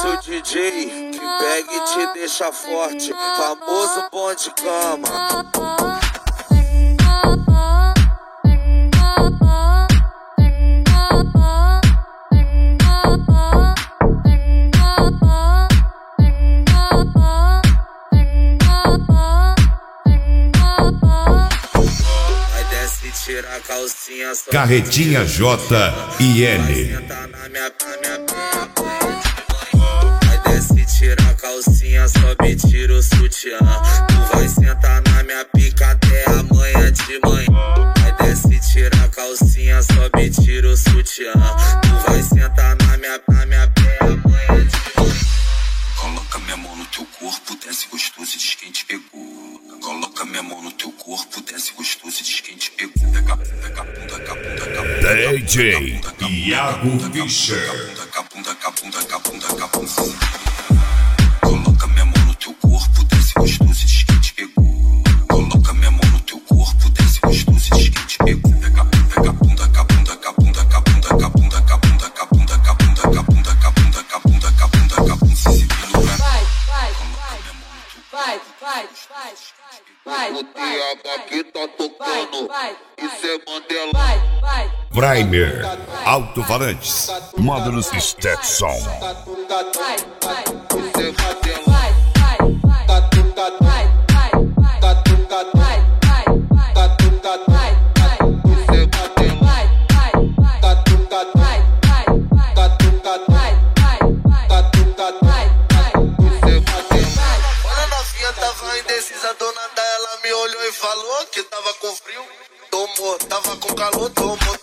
Esse é o DJ que pega e te deixa forte, famoso bom de cama. Tira a calcinha, Carretinha J e L. Vai desce, tira a calcinha, sobe, tira o sutiã. Tu vai sentar na minha pica até amanhã de manhã. Vai desce, tira a calcinha, sobe, tira o sutiã. Tu vai sentar na minha pé amanhã de manhã. Coloca minha mão no teu corpo, desce gostoso e diz quem te pegou. Coloca minha mão no teu corpo, desce gostoso e diz quem te pegou. Pega a bunda, DJ Iago Fischer. Coloca minha mão no teu corpo, desce gostoso e diz quem te pegou. Coloca minha mão no teu corpo, desce gostoso e diz quem te pegou. Pega a bunda, O diabo aqui tá tocando, isso é Mandela. Primer, alto-falantes, módulos Stetson. Isso é Mandela. Tava indecisa, dona da ela me olhou e falou que tava com frio. Tomou, tava com calor, tomou.